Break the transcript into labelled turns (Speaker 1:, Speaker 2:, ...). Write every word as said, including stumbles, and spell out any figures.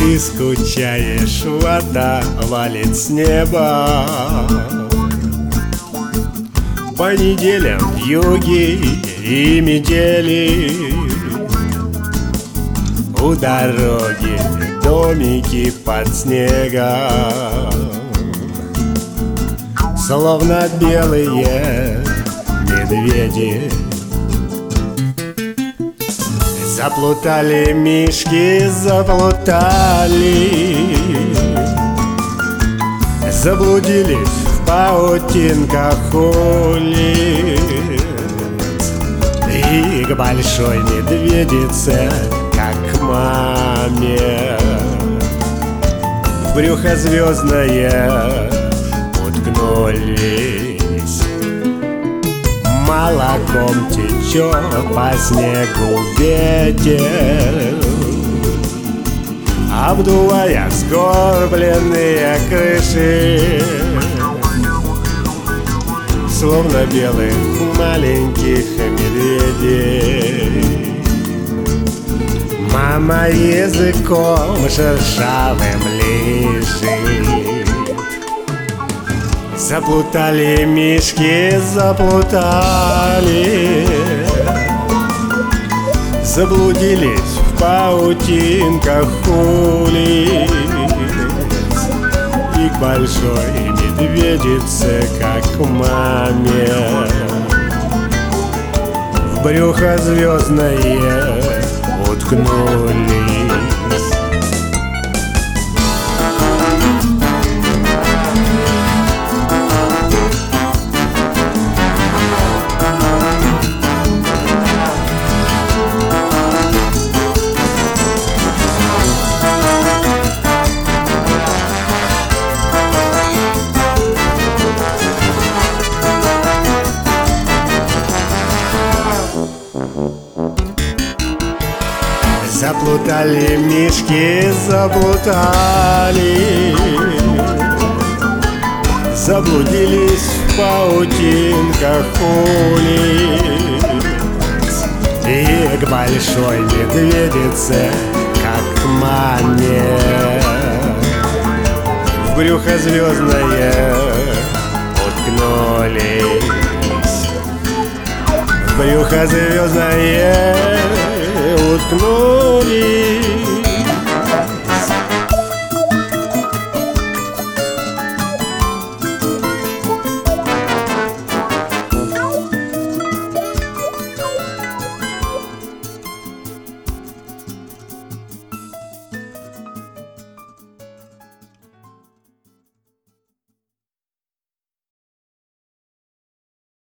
Speaker 1: Ты скучаешь, вода валит с неба. По неделям вьюги и метели. У дороги домики под снегом, словно белые медведи. Заплутали мишки, заплутали, заблудились в паутинках улиц. И к большой медведице, как к маме, в брюхо звездное уткнулись. Молоком течет по снегу ветер, обдувая сгорбленные крыши, словно белых маленьких медведей. Мама языком шершавым лижет. Заплутали мишки, заплутали, заблудились в паутинках улиц. И к большой медведице, как к маме, в брюхо звездное уткнулись. Заплутали мишки, заплутали, заблудились в паутинках улиц. И к большой медведице, как к маме, в брюхо звездное уткнулись. В брюхо звездное уткнулись.